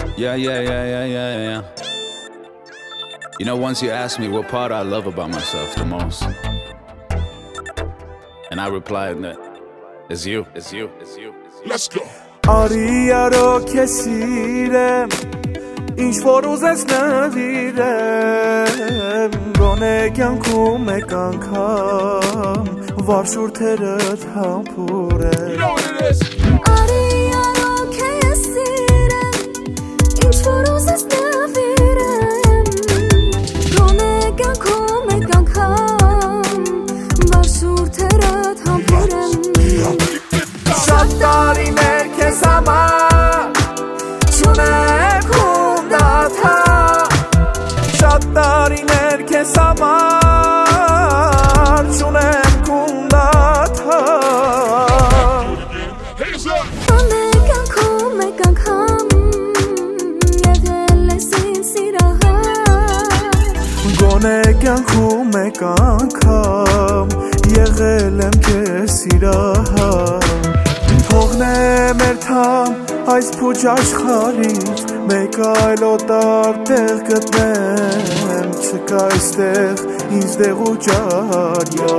Yeah. You know, once you asked me what part I love about myself the most, and I replied that it's you. Let's go. Արիարո քեսիրեմ ինչ որ ուզես նվիրեմ գոնե կյանքում մեկ անգամ վարշուրթերդ համբուրեմ You know what it is. Արիարո քեսիրեմ ինչ որ ուզես նվիրեմ գոնե կյանքում մեկ անգամ վարշուրթերդ համբուրեմ Շատ տարիներ քեզ համար չունեմ քունդաթա Շատ տարիներ քեզ համար չունեմ քունդաթա Hands up. Գոնե կյանքում մեկ անգամ եղել ես ինձ սիրահար Գոնե կյանքում մեկ անգամ եղել եմ քեզ սիրահար Թողնեմ երթամ այս փուջ աշխարհից մեկ այլ օտար տեղ գտնեմ չկա այստեղ ինձ դեղուճարյա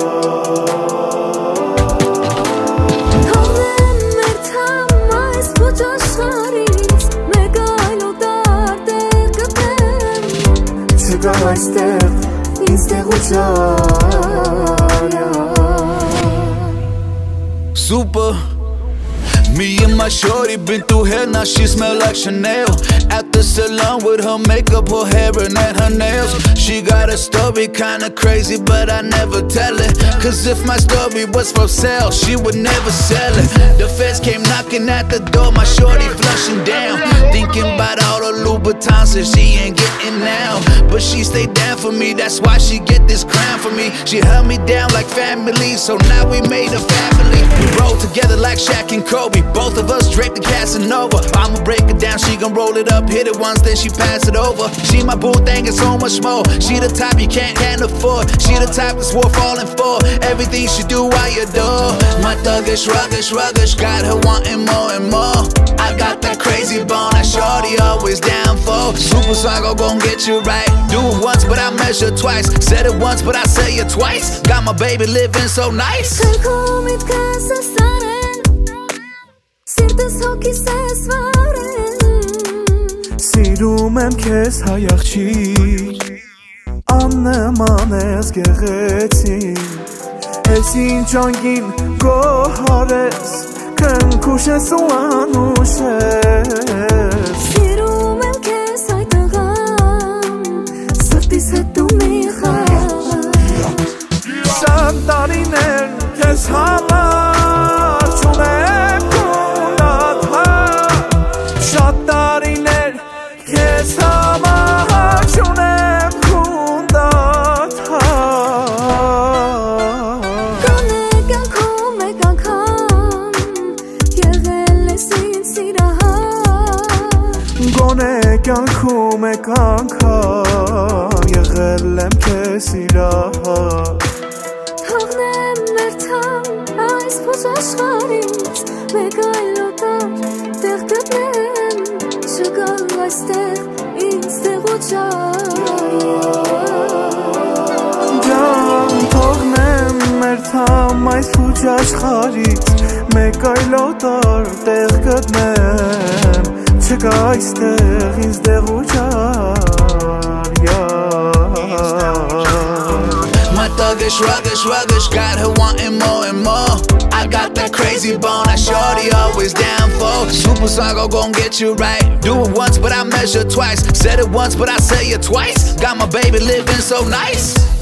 Թողնեմ երթամ այս փուջ աշխարհից մեկ այլ օտար տեղ գտնեմ չկա այստեղ ինձ դեղուճարյա Super. Me and my shorty been through hell, now she smell like Chanel. At the salon with her makeup, her hair and her nails. She got a story kinda crazy, but I never tell it. Cause if my story was for sale, she would never sell it. The feds came knocking at the door, my shorty flushing down. Thinking about all the Louboutins that she ain't getting now. But she stayed down for me, that's why she get this crown for me. She held me down like family, so now we made a family. We roll together like Shaq and Kobe. Both of us draped the Casanova. I'ma break it down, she gon' roll it up, hit it once, then she pass it over. She my boo thing and so much more. She the type you can't afford. She the type that's worth falling for. Everything she do, I adore. My thuggish, ruggish, got her wanting more and more. I got that crazy bone, that shorty always down for. Super Psycho gon' get you right. Do it once, but I measure twice. Said it once, but I say it twice. Got my baby living so nice. Քրքում իդքս ես արել Սիրտս հոգիս ես վարել Սիրում եմ քեզ հայ աղջիկ Աննման ես գեղեցիկ Ես ինչ անգին գոհար ես Կնքուշ ես ու անուշ ես Սիրում եմ քեզ հայ տղամ Սրտիս հետ դու մի խաղ Շատ տարիներ քեզ համար չունեմ քունդաթա Շատ տարիներ քեզ համար չունեմ քունդաթա Գոնե կյանքում մեկ անգամ եղել ես ինձ սիրահար Գոնե կյանքում մեկ անգամ եղել եմ քեզ սիրահար Թողնեմ երթամ այս փոս աշխարհից մեկ այլ օտար տեղ գտնեմ չկա այստեղ ինձ Ջան թողնեմ երթամ այս փուջ աշխարհից մեկ այլ օտար տեղ գտնեմ չկա այստեղ ինձ դեղուճարյա My thuggish, ruggish, got her wanting more and more. I got that crazy bone, that shorty always down for. Super Psycho gon' get you right. Do it once, but I measure twice. Said it once, but I say it twice. Got my baby living so nice.